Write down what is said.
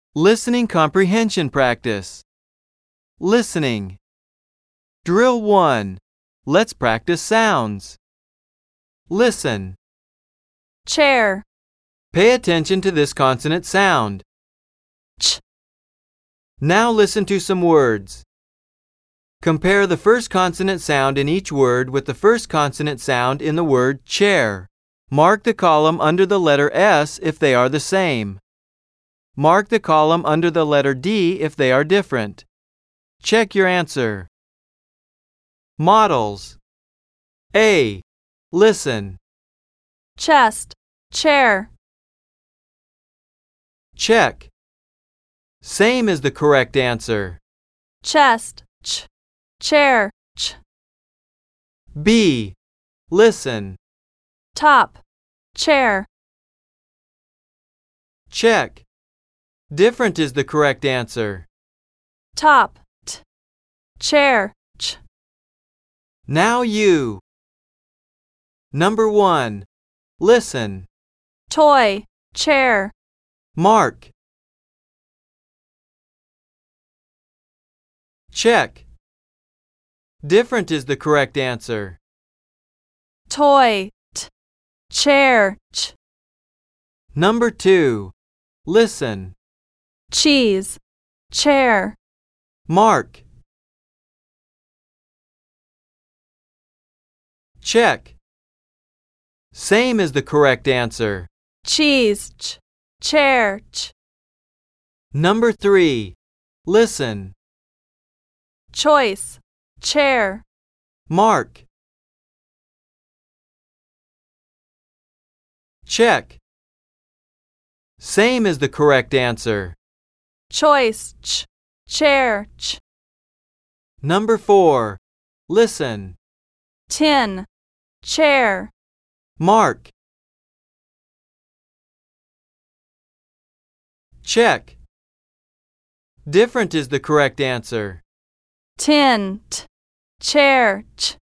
Listening comprehension practice. Listening. Drill 1. Let's practice sounds. Listen. Chair. Pay attention to this consonant sound. Ch. Now listen to some words. Compare the first consonant sound in each word with the first consonant sound in the word chair. Mark the column under the letter S if they are the same. Mark the column under the letter D if they are different. Check your answer. Models. A. Listen. Chest. Chair. Check. Same is the correct answer. Chest. Ch. Chair. Ch. B. Listen. Top. Chair. Check. Different is the correct answer. Top. T. Chair. Ch. Now you. Number 1. Listen. Toy. Chair. Mark. Check. Different is the correct answer. Toy. T. Chair. Ch. Number 2. Listen. Cheese. Chair. Mark. Check. Same is the correct answer. Cheese. Ch. Chair. Ch. Number 3. Listen. Choice. Chair. Mark. Check. Same is the correct answer. Choice. Ch. Chair. Ch. Number 4. Listen. Tin. Chair. Mark. Check. Different is the correct answer. Tin. T. Chair. Ch.